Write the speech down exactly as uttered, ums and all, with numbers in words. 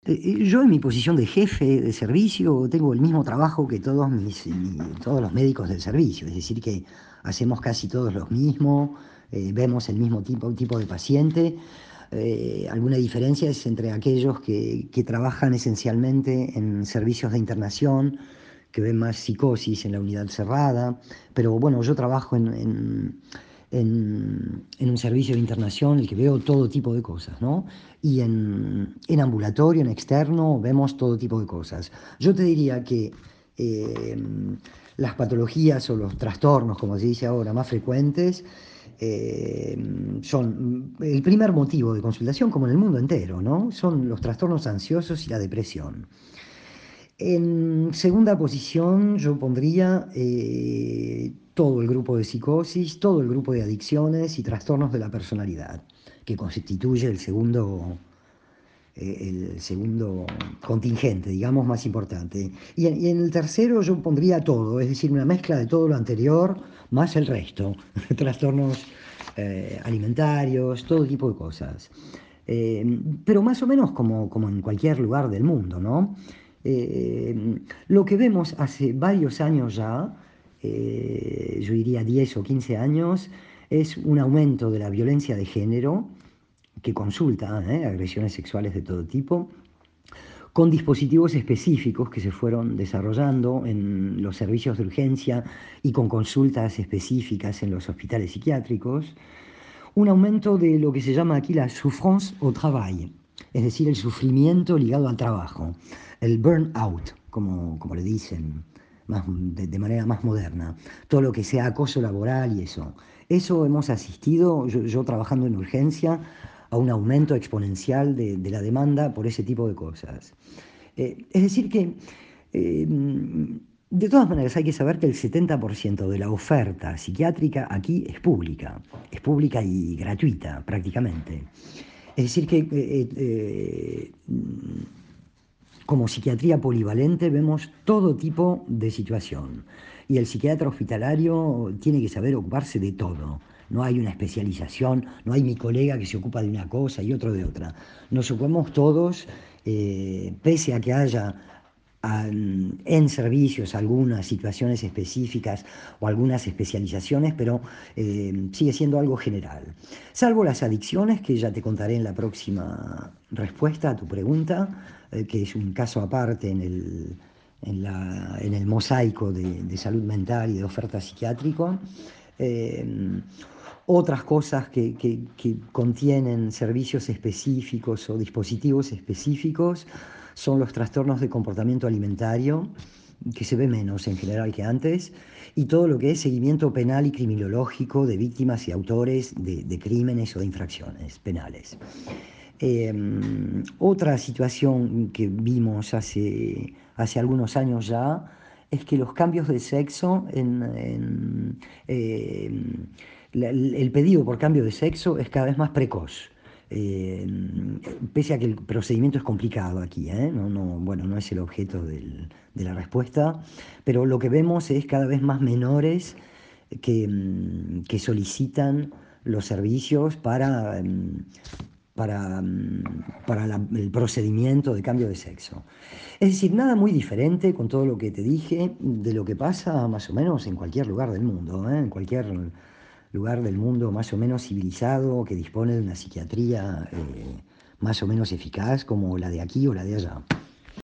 Eh, eh, yo en mi posición de jefe de servicio tengo el mismo trabajo que todos mis, mi- todos los médicos del servicio, es decir, que hacemos casi todos lo mismo, eh, vemos el mismo tipo, tipo de paciente. Eh, alguna diferencia es entre aquellos que, que trabajan esencialmente en servicios de internación, que ven más psicosis en la unidad cerrada, pero bueno, yo trabajo en, en- en- en un servicio de internación en el que veo todo tipo de cosas, ¿no? Y en, en ambulatorio, en externo, vemos todo tipo de cosas. Yo te diría que eh, las patologías o los trastornos, como se dice ahora, más frecuentes, eh, son el primer motivo de consultación, como en el mundo entero, ¿no? Son los trastornos ansiosos y la depresión. En segunda posición yo pondría eh, todo el grupo de psicosis, todo el grupo de adicciones y trastornos de la personalidad, que constituye el segundo, eh, el segundo contingente, digamos, más importante. Y en, y en el tercero yo pondría todo, es decir, una mezcla de todo lo anterior más el resto, trastornos eh, alimentarios, todo tipo de cosas. Eh, pero más o menos como, como en cualquier lugar del mundo, ¿no? Eh, lo que vemos hace varios años ya, eh, yo diría diez o quince años, es un aumento de la violencia de género que consulta, ¿eh? Agresiones sexuales de todo tipo, con dispositivos específicos que se fueron desarrollando en los servicios de urgencia y con consultas específicas en los hospitales psiquiátricos, un aumento de lo que se llama aquí la souffrance au travail, es decir, el sufrimiento ligado al trabajo, el burnout, como, como le dicen más, de, de manera más moderna, todo lo que sea acoso laboral y eso. Eso hemos asistido, yo, yo trabajando en urgencia, a un aumento exponencial de, de la demanda por ese tipo de cosas. Eh, es decir que, eh, de todas maneras, hay que saber que el setenta por ciento de la oferta psiquiátrica aquí es pública, es pública y gratuita prácticamente. Es decir que, eh, eh, como psiquiatría polivalente vemos todo tipo de situación y el psiquiatra hospitalario tiene que saber ocuparse de todo. No hay una especialización, no hay mi colega que se ocupa de una cosa y otro de otra. Nos ocupamos todos, eh, pese a que haya an- en servicios algunas situaciones específicas o algunas especializaciones, pero eh, sigue siendo algo general. Salvo las adicciones, que ya te contaré en la próxima respuesta a tu pregunta, eh, que es un caso aparte en el, en la- en el mosaico de, de salud mental y de oferta psiquiátrica. Eh, Otras cosas que, que- que contienen servicios específicos o dispositivos específicos son los trastornos de comportamiento alimentario, que se ve menos en general que antes, y todo lo que es seguimiento penal y criminológico de víctimas y autores de, de crímenes o de infracciones penales. Eh, Otra situación que vimos hace, hace algunos años ya es que los cambios de sexo en, en, eh, la- el pedido por cambio de sexo es cada vez más precoz. Eh, Pese a que el procedimiento es complicado aquí, ¿eh? No, no, bueno, no es el objeto del- de la respuesta, pero lo que vemos es cada vez más menores que, mm, que solicitan los servicios para, mm, para, mm, para la- el procedimiento de cambio de sexo. Es decir, nada muy diferente con todo lo que te dije de lo que pasa más o menos en cualquier lugar del mundo, ¿eh? En cualquier lugar del mundo más o menos civilizado que dispone de una psiquiatría eh, más o menos eficaz como la de aquí o la de allá.